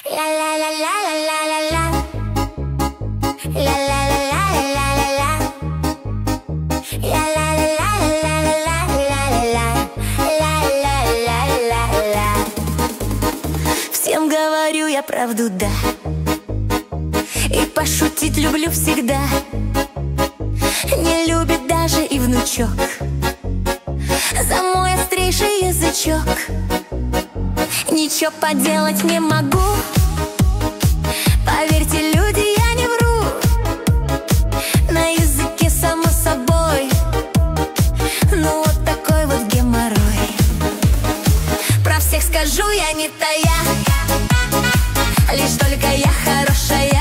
Всем говорю я правду, да, и пошутить люблю всегда. Не любит даже и внучок за мой острейший язычок. Ничего поделать не могу, поверьте, люди, я не вру. На языке само собой, ну вот такой вот геморрой. Про всех скажу я не тая, лишь только я хорошая.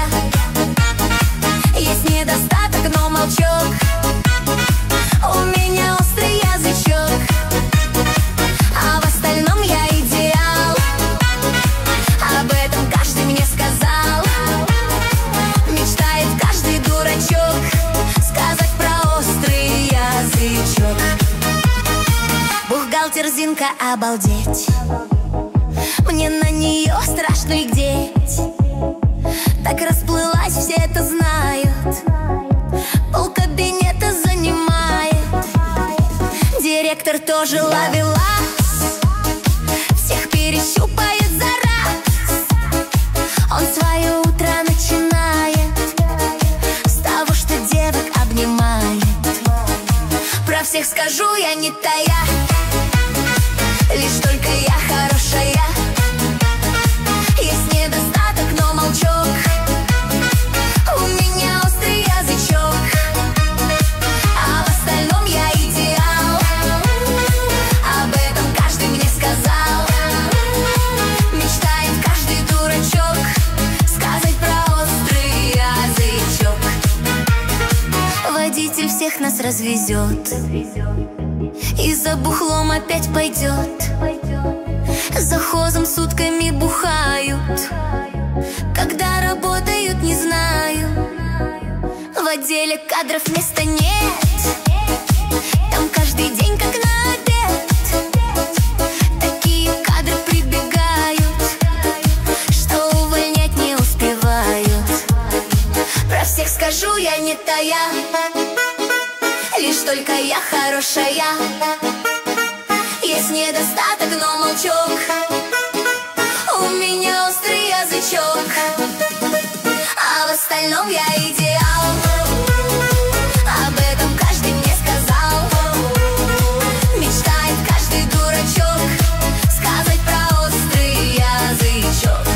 Есть недостаток, но молчок, у меня острый язычок, а в остальном я идеал. Об этом каждый мне сказал. Мечтает каждый дурачок сказать про острый язычок. Бухгалтер Зинка, обалдеть, мне на нее страшно глядеть. Так расплылась, все это знают, полкабинета занимает. Директор тоже ловелас, всех перещупает за раз. Он свое утро начинает с того, что девок обнимает. Про всех скажу я не тая, лишь только я хорошая. Есть недостаток, но молчок, у меня острый язычок, а в остальном я идеал. Об этом каждый мне сказал. Мечтает каждый дурачок сказать про острый язычок. Водитель всех нас развезет и за бухлом опять пойдет. За хозом сутками бухают, когда работают, не знаю. В отделе кадров места нет, там каждый день как на обед. Такие кадры прибегают, что увольнять не успевают. Про всех скажу я не тая, лишь только я хорошая. Есть недостаток, но молчок, у меня острый язычок, а в остальном я идеал. Об этом каждый мне сказал. Мечтает каждый дурачок сказать про острый язычок.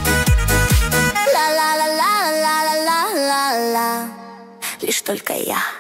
Лишь только я.